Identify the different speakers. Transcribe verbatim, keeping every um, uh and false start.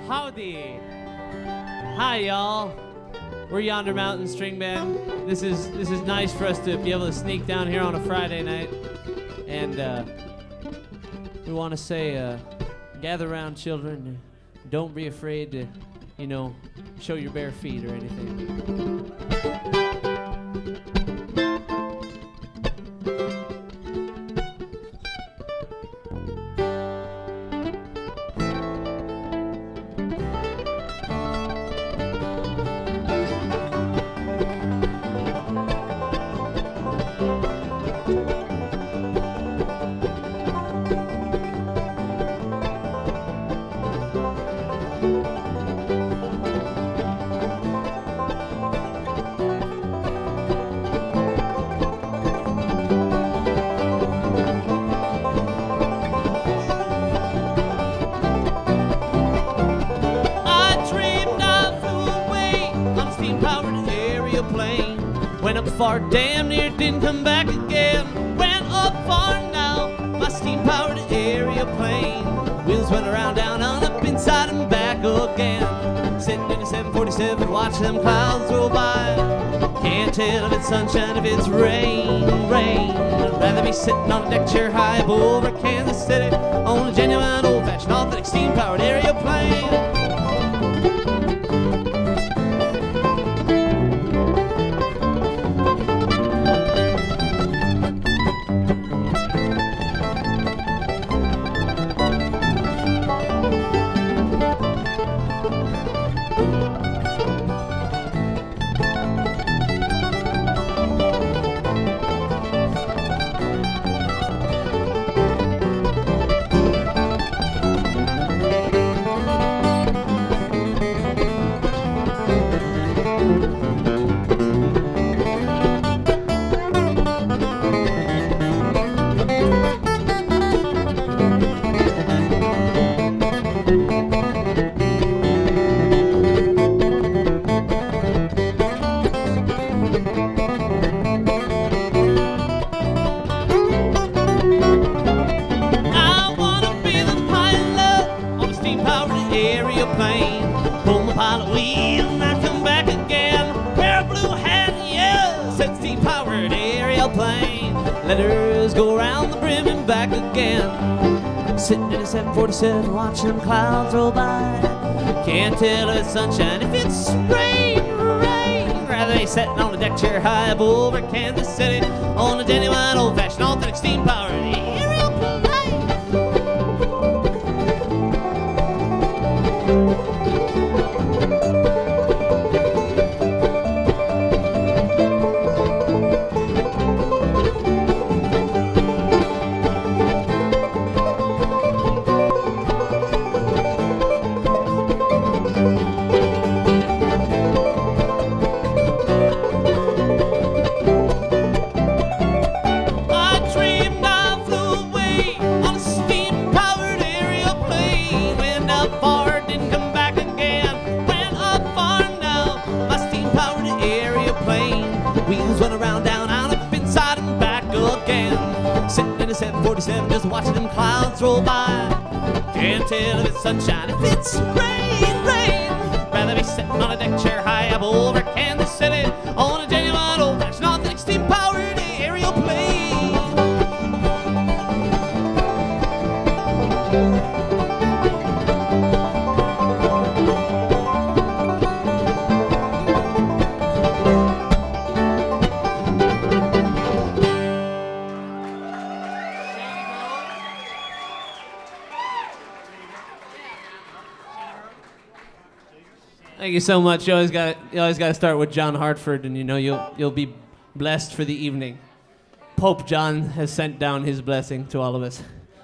Speaker 1: Howdy. Hi, y'all. We're Yonder Mountain String Band. This is this is nice for us to be able to sneak down here on a Friday night. And uh, we want to say, uh, gather around, children. Don't be afraid to, you know, show your bare feet or anything. Far, damn near didn't come back again. Went up far now, my steam-powered airplane. Wheels went around, down, on, up, inside and back again. Sitting in a seven forty-seven, watching them clouds roll by. Can't tell if it's sunshine, if it's rain, rain. I'd rather be sitting on a deck chair high up over Kansas City on a genuine old-fashioned authentic steam-powered airplane. Letters go around the brim and back again. Sitting in a seven forty-seven, watching them clouds roll by. Can't tell if it's sunshine, if it's rain, rain. Rather be sitting on a deck chair high up over Kansas City on a genuine old-fashioned authentic steam-powered airplane. seven forty-seven, just watching them clouds roll by. Can't tell if it's sunshine, if it's rain, rain. Rather be sitting on a deck chair high up over Kansas City on a genuine old-fashioned authentic steam-powered airplane. Thank you so much. You always got you always got to start with John Hartford, and you know you'll you'll be blessed for the evening. Pope John has sent down his blessing to all of us.